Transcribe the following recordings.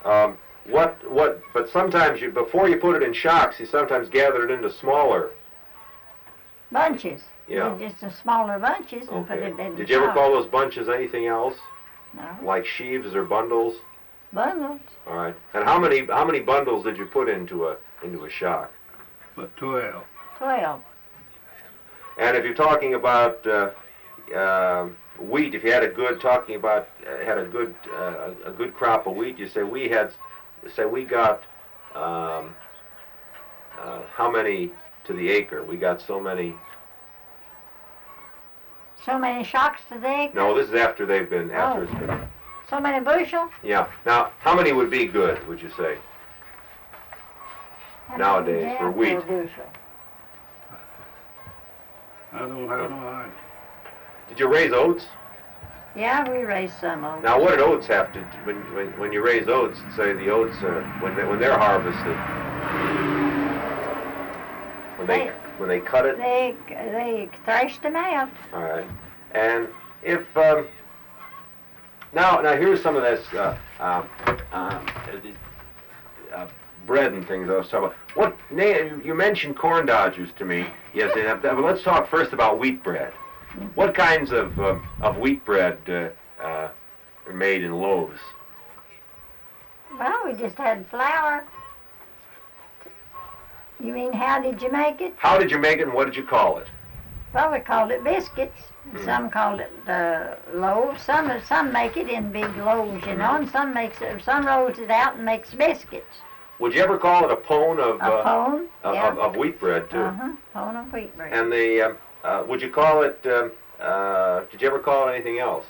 But sometimes before you put it in shocks, you sometimes gather it into smaller bunches. Yeah. Just the smaller bunches and put it in Did you ever call those bunches anything else? No. Like sheaves or bundles? Bundles. All right. And how many bundles did you put into a shock? But 12. 12. And if you're talking about wheat, if you had a good crop of wheat, you say we got how many to the acre? We got so many. So many shocks to the acre? No, this is after it's been. So many bushel? Yeah. Now, how many would be good, would you say, nowadays for wheat? I don't have no idea. Did you raise oats? Yeah, we raised some oats. Now, what did oats have to, when you raise oats, say the oats, when they're harvested, when they cut it? They threshed them out. All right. And if, now here's some of this, bread and things I was talking about. You mentioned corn dodgers to me. Yes, but let's talk first about wheat bread. What kinds of wheat bread are made in loaves? Well, we just had flour. You mean how did you make it? How did you make it and what did you call it? Well, we called it biscuits. Some called it loaves. Some make it in big loaves, you know, and some rolls it out and makes biscuits. Would you ever call it a pone of of wheat bread too? Pone of wheat bread. And would you call it? Did you ever call it anything else?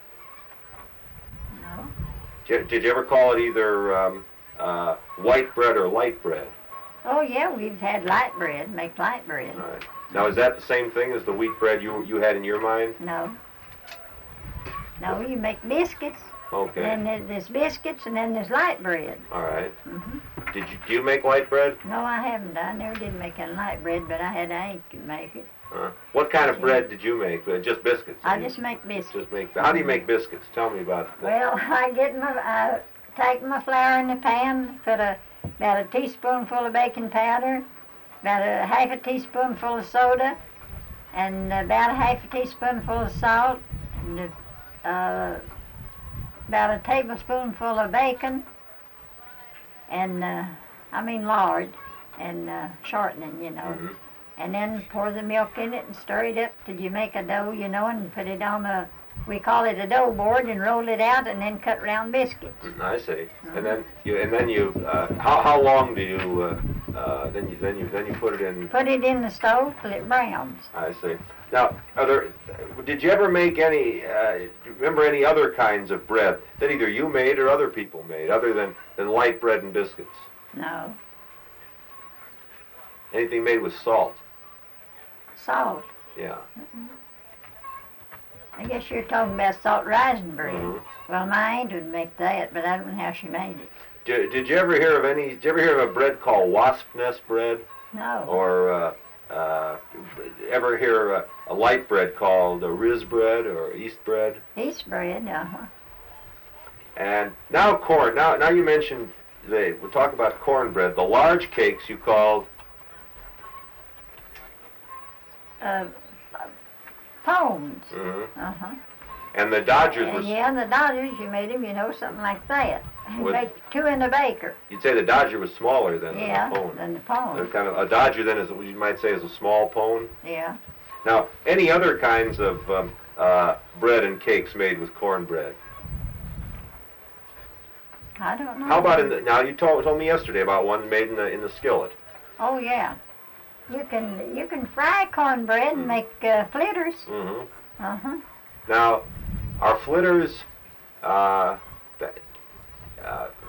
No. Did you ever call it either white bread or light bread? Oh yeah, we've had light bread. Make light bread. All right. Now, is that the same thing as the wheat bread you had in your mind? No. No, you make biscuits. Okay. Then there's biscuits, and then there's light bread. All right. Do you make light bread? No, I haven't. I never did make any light bread, but I had Hank to make it. What kind of bread did you make? Just biscuits? I just make biscuits. How do you make biscuits? Tell me about it. Well, I take my flour in the pan, put about a teaspoonful of baking powder, about a half a teaspoonful of soda, and about a half a teaspoonful of salt, and about a tablespoonful of bacon, and lard, and shortening, you know. And then pour the milk in it and stir it up till you make a dough, you know, and put it on we call it a dough board, and roll it out, and then cut round biscuits. I see. And then you how long do you then you put it in? Put it in the stove till it browns. I see. Now, did you ever make any? Do you remember any other kinds of bread that either you made or other people made, other than light bread and biscuits? No. Anything made with salt? Salt? Yeah. I guess you're talking about salt rising bread. Well, my aunt would make that, but I don't know how she made it. Did you ever hear of Did you ever hear of a bread called wasp nest bread? No. Or ever hear a light bread called riz bread or east bread? East bread, And now corn. Now you mentioned we'll talk about cornbread. The large cakes you called pones. And the Dodgers was... Yeah, the Dodgers, you made them, you know, something like that. Make two in the baker. You'd say the Dodger was smaller than the pone. Than the pone. They're kind of, a Dodger then is what you might say is a small pone. Yeah. Now, any other kinds of bread and cakes made with cornbread? I don't know. How about now you told me yesterday about one made in the skillet. Oh yeah. You can fry cornbread and make fritters. Now, are fritters